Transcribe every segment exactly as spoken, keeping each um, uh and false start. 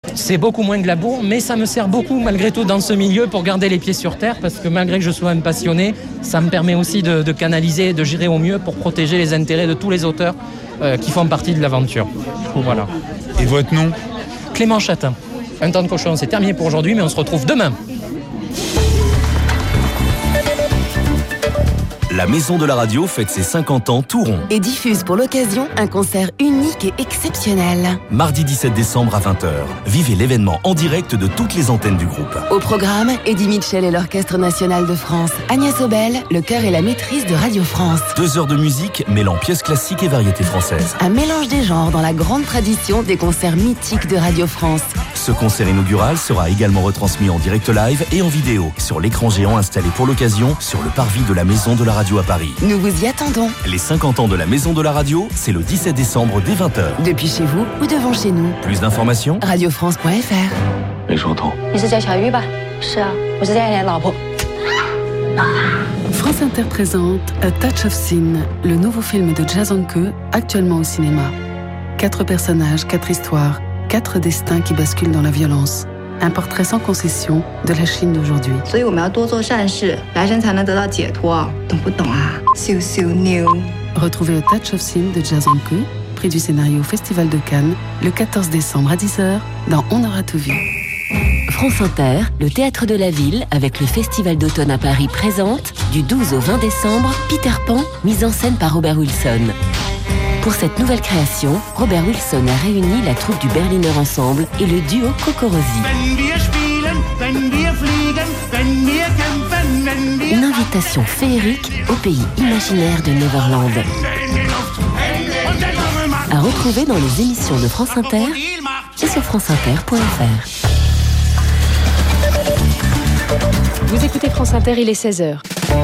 C'est beaucoup moins glamour, mais ça me sert beaucoup malgré tout dans ce milieu pour garder les pieds sur terre, parce que malgré que je sois un passionné, ça me permet aussi de, de canaliser, de gérer au mieux pour protéger les intérêts de tous les auteurs euh, qui font partie de l'aventure. Du coup, voilà. Et votre nom ? Clément Chatin. Un temps de cochon, c'est terminé pour aujourd'hui, mais on se retrouve demain. La Maison de la Radio fête ses cinquante ans tout rond. Et diffuse pour l'occasion un concert unique et exceptionnel. Mardi dix-sept décembre à vingt heures. Vivez l'événement en direct de toutes les antennes du groupe. Au programme, Eddie Mitchell et l'Orchestre National de France. Agnès Obel, le chœur et la maîtrise de Radio France. Deux heures de musique mêlant pièces classiques et variétés françaises. Un mélange des genres dans la grande tradition des concerts mythiques de Radio France. Ce concert inaugural sera également retransmis en direct live et en vidéo sur l'écran géant installé pour l'occasion sur le parvis de la Maison de la Radio à Paris. Nous vous y attendons. Les cinquante ans de la Maison de la Radio, c'est le dix-sept décembre dès vingt heures. Depuis chez vous ou devant chez nous. Plus d'informations radio france point f r. 没说通。 你是叫小玉吧？是啊，我是家里的老婆。 France Inter présente A Touch of Sin, le nouveau film de Jason Ke, actuellement au cinéma. Quatre personnages, quatre histoires, quatre destins qui basculent dans la violence. Un portrait sans concession de la Chine d'aujourd'hui. 所以我们要多做善事，来生才能得到解脱，懂不懂啊？咻咻妞。 Retrouvez A Touch of Sin de Jason Ke, prix du scénario au Festival de Cannes, le quatorze décembre à dix heures, dans On aura tout vu. France Inter, le Théâtre de la Ville, avec le Festival d'automne à Paris, présente, du douze au vingt décembre, Peter Pan, mise en scène par Robert Wilson. Pour cette nouvelle création, Robert Wilson a réuni la troupe du Berliner Ensemble et le duo Cocorosi. Une invitation féerique au pays imaginaire de Neverland. À retrouver dans les émissions de France Inter et sur franceinter point f r. Vous écoutez France Inter, il est seize heures.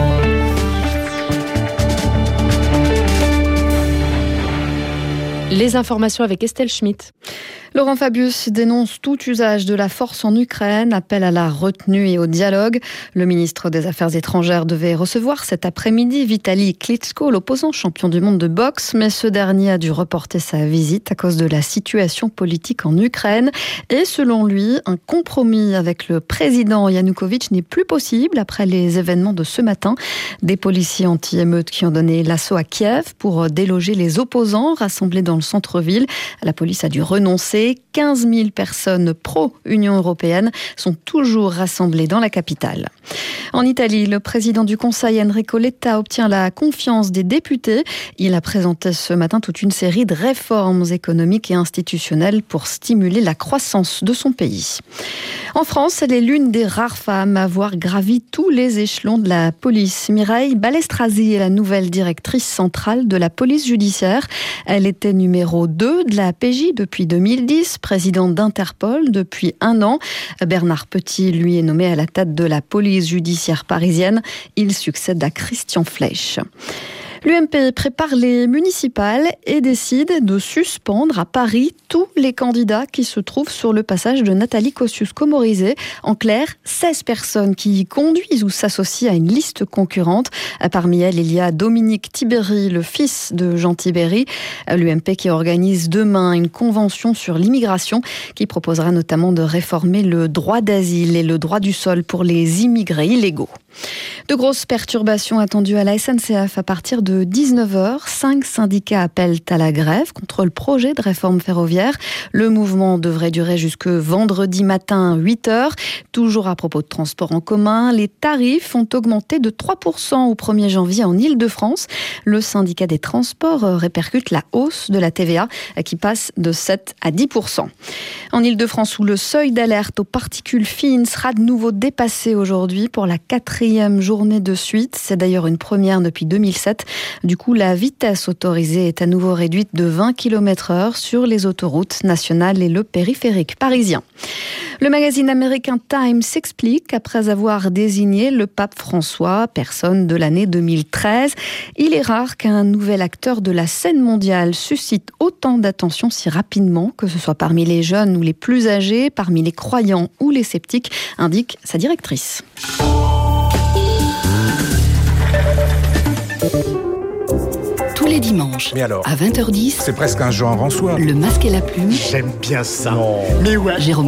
Les informations avec Estelle Schmitt. Laurent Fabius dénonce tout usage de la force en Ukraine, appelle à la retenue et au dialogue. Le ministre des Affaires étrangères devait recevoir cet après-midi Vitali Klitschko, l'opposant champion du monde de boxe, mais ce dernier a dû reporter sa visite à cause de la situation politique en Ukraine. Et selon lui, un compromis avec le président Yanukovych n'est plus possible après les événements de ce matin. Des policiers anti-émeutes qui ont donné l'assaut à Kiev pour déloger les opposants rassemblés dans le centre-ville. La police a dû renoncer. quinze mille personnes pro-Union européenne sont toujours rassemblées dans la capitale. En Italie, le président du Conseil, Enrico Letta, obtient la confiance des députés. Il a présenté ce matin toute une série de réformes économiques et institutionnelles pour stimuler la croissance de son pays. En France, elle est l'une des rares femmes à avoir gravi tous les échelons de la police. Mireille Balestrazi est la nouvelle directrice centrale de la police judiciaire. Elle était numéro deux de la P J depuis deux mille dix, présidente d'Interpol depuis un an. Bernard Petit, lui, est nommé à la tête de la police judiciaire parisienne. Il succède à Christian Fleisch. L'U M P prépare les municipales et décide de suspendre à Paris tous les candidats qui se trouvent sur le passage de Nathalie Kosciusko-Morizet. En clair, seize personnes qui conduisent ou s'associent à une liste concurrente. Parmi elles, il y a Dominique Tibéry, le fils de Jean Tibéry. L'U M P qui organise demain une convention sur l'immigration qui proposera notamment de réformer le droit d'asile et le droit du sol pour les immigrés illégaux. De grosses perturbations attendues à la S N C F à partir de dix-neuf heures. Cinq syndicats appellent à la grève contre le projet de réforme ferroviaire. Le mouvement devrait durer jusque vendredi matin, huit heures. Toujours à propos de transport en commun, les tarifs ont augmenté de trois pour cent au premier janvier en Île-de-France. Le syndicat des transports répercute la hausse de la T V A qui passe de sept à dix pour cent. En Île-de-France, où le seuil d'alerte aux particules fines sera de nouveau dépassé aujourd'hui pour la quatrième journée de suite. C'est d'ailleurs une première depuis deux mille sept. Du coup, la vitesse autorisée est à nouveau réduite de vingt kilomètres heure sur les autoroutes nationales et le périphérique parisien. Le magazine américain Time s'explique après avoir désigné le pape François personne de l'année deux mille treize. Il est rare qu'un nouvel acteur de la scène mondiale suscite autant d'attention si rapidement, que ce soit parmi les jeunes ou les plus âgés, parmi les croyants ou les sceptiques, indique sa directrice. Tous les dimanches, Mais alors, à vingt heures dix, c'est presque un genre en soi. Le Masque et la Plume. J'aime bien ça. Non. Mais ouais. Jérôme